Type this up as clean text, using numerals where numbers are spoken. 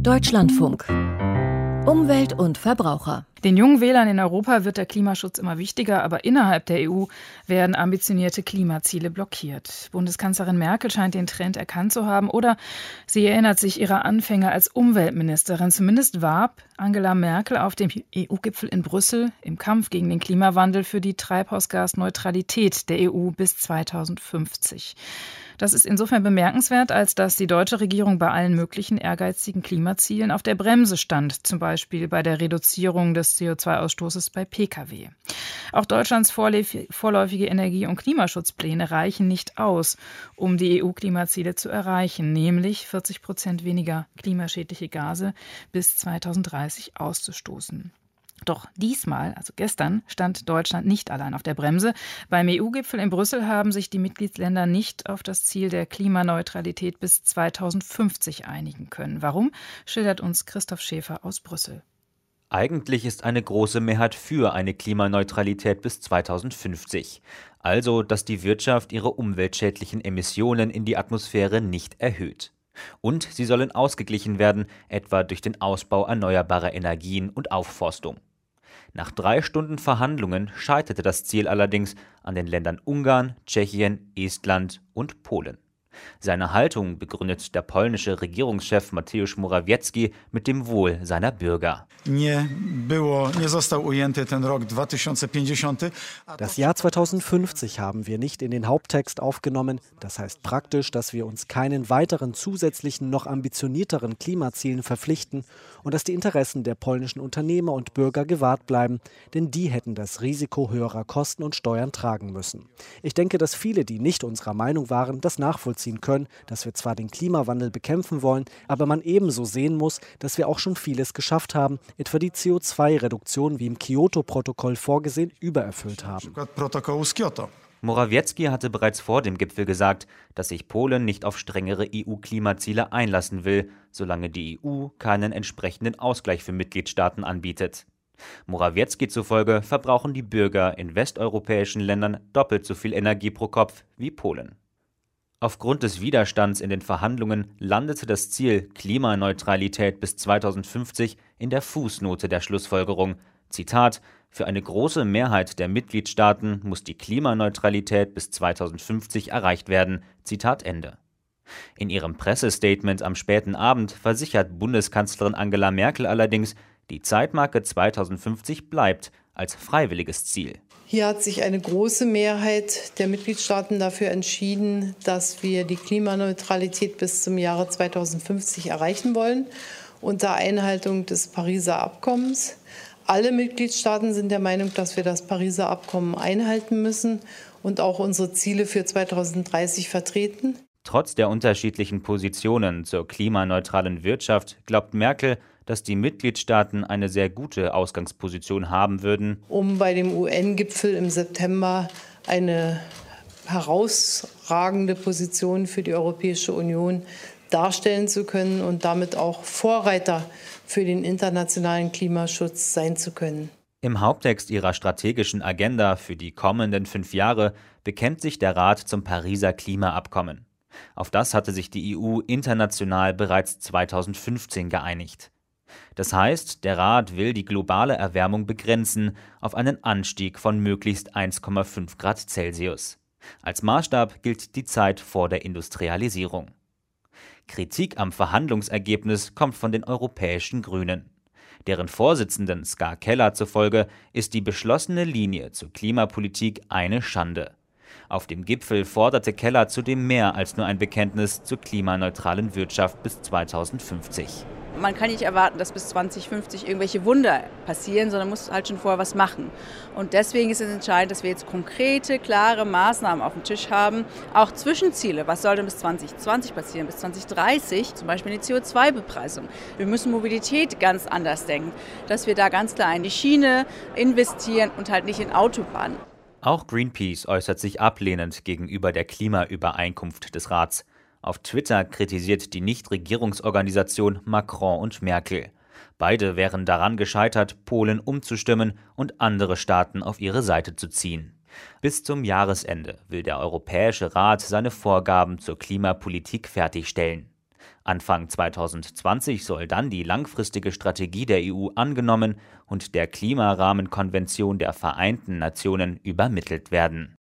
Deutschlandfunk. Umwelt und Verbraucher. Den jungen Wählern in Europa wird der Klimaschutz immer wichtiger, aber innerhalb der EU werden ambitionierte Klimaziele blockiert. Bundeskanzlerin Merkel scheint den Trend erkannt zu haben oder sie erinnert sich ihrer Anfänge als Umweltministerin. Zumindest warb Angela Merkel auf dem EU-Gipfel in Brüssel im Kampf gegen den Klimawandel für die Treibhausgasneutralität der EU bis 2050. Das ist insofern bemerkenswert, als dass die deutsche Regierung bei allen möglichen ehrgeizigen Klimazielen auf der Bremse stand, zum Beispiel bei der Reduzierung des CO2-Ausstoßes bei Pkw. Auch Deutschlands vorläufige Energie- und Klimaschutzpläne reichen nicht aus, um die EU-Klimaziele zu erreichen, nämlich 40% weniger klimaschädliche Gase bis 2030 auszustoßen. Doch diesmal, also gestern, stand Deutschland nicht allein auf der Bremse. Beim EU-Gipfel in Brüssel haben sich die Mitgliedsländer nicht auf das Ziel der Klimaneutralität bis 2050 einigen können. Warum, schildert uns Christoph Schäfer aus Brüssel. Eigentlich ist eine große Mehrheit für eine Klimaneutralität bis 2050. Also, dass die Wirtschaft ihre umweltschädlichen Emissionen in die Atmosphäre nicht erhöht. Und sie sollen ausgeglichen werden, etwa durch den Ausbau erneuerbarer Energien und Aufforstung. Nach 3 Stunden Verhandlungen scheiterte das Ziel allerdings an den Ländern Ungarn, Tschechien, Estland und Polen. Seine Haltung begründet der polnische Regierungschef Mateusz Morawiecki mit dem Wohl seiner Bürger. Das Jahr 2050 haben wir nicht in den Haupttext aufgenommen. Das heißt praktisch, dass wir uns keinen weiteren zusätzlichen, noch ambitionierteren Klimazielen verpflichten und dass die Interessen der polnischen Unternehmer und Bürger gewahrt bleiben, denn die hätten das Risiko höherer Kosten und Steuern tragen müssen. Ich denke, dass viele, die nicht unserer Meinung waren, das nachvollziehen können, dass wir zwar den Klimawandel bekämpfen wollen, aber man ebenso sehen muss, dass wir auch schon vieles geschafft haben, etwa die CO2-Reduktion wie im Kyoto-Protokoll vorgesehen, übererfüllt haben. Morawiecki hatte bereits vor dem Gipfel gesagt, dass sich Polen nicht auf strengere EU-Klimaziele einlassen will, solange die EU keinen entsprechenden Ausgleich für Mitgliedstaaten anbietet. Morawiecki zufolge verbrauchen die Bürger in westeuropäischen Ländern doppelt so viel Energie pro Kopf wie Polen. Aufgrund des Widerstands in den Verhandlungen landete das Ziel Klimaneutralität bis 2050 in der Fußnote der Schlussfolgerung. Zitat: Für eine große Mehrheit der Mitgliedstaaten muss die Klimaneutralität bis 2050 erreicht werden. Zitat Ende. In ihrem Pressestatement am späten Abend versichert Bundeskanzlerin Angela Merkel allerdings, die Zeitmarke 2050 bleibt als freiwilliges Ziel. Hier hat sich eine große Mehrheit der Mitgliedstaaten dafür entschieden, dass wir die Klimaneutralität bis zum Jahre 2050 erreichen wollen, unter Einhaltung des Pariser Abkommens. Alle Mitgliedstaaten sind der Meinung, dass wir das Pariser Abkommen einhalten müssen und auch unsere Ziele für 2030 vertreten. Trotz der unterschiedlichen Positionen zur klimaneutralen Wirtschaft glaubt Merkel, dass die Mitgliedstaaten eine sehr gute Ausgangsposition haben würden, um bei dem UN-Gipfel im September eine herausragende Position für die Europäische Union darstellen zu können und damit auch Vorreiter für den internationalen Klimaschutz sein zu können. Im Haupttext ihrer strategischen Agenda für die kommenden 5 Jahre bekennt sich der Rat zum Pariser Klimaabkommen. Auf das hatte sich die EU international bereits 2015 geeinigt. Das heißt, der Rat will die globale Erwärmung begrenzen auf einen Anstieg von möglichst 1,5 Grad Celsius. Als Maßstab gilt die Zeit vor der Industrialisierung. Kritik am Verhandlungsergebnis kommt von den europäischen Grünen. Deren Vorsitzenden Ska Keller zufolge ist die beschlossene Linie zur Klimapolitik eine Schande. Auf dem Gipfel forderte Keller zudem mehr als nur ein Bekenntnis zur klimaneutralen Wirtschaft bis 2050. Man kann nicht erwarten, dass bis 2050 irgendwelche Wunder passieren, sondern muss halt schon vorher was machen. Und deswegen ist es entscheidend, dass wir jetzt konkrete, klare Maßnahmen auf dem Tisch haben. Auch Zwischenziele. Was soll denn bis 2020 passieren, bis 2030? Zum Beispiel die CO2-Bepreisung. Wir müssen Mobilität ganz anders denken, dass wir da ganz klar in die Schiene investieren und halt nicht in Autobahnen. Auch Greenpeace äußert sich ablehnend gegenüber der Klimaübereinkunft des Rats. Auf Twitter kritisiert die Nichtregierungsorganisation Macron und Merkel. Beide wären daran gescheitert, Polen umzustimmen und andere Staaten auf ihre Seite zu ziehen. Bis zum Jahresende will der Europäische Rat seine Vorgaben zur Klimapolitik fertigstellen. Anfang 2020 soll dann die langfristige Strategie der EU angenommen und der Klimarahmenkonvention der Vereinten Nationen übermittelt werden.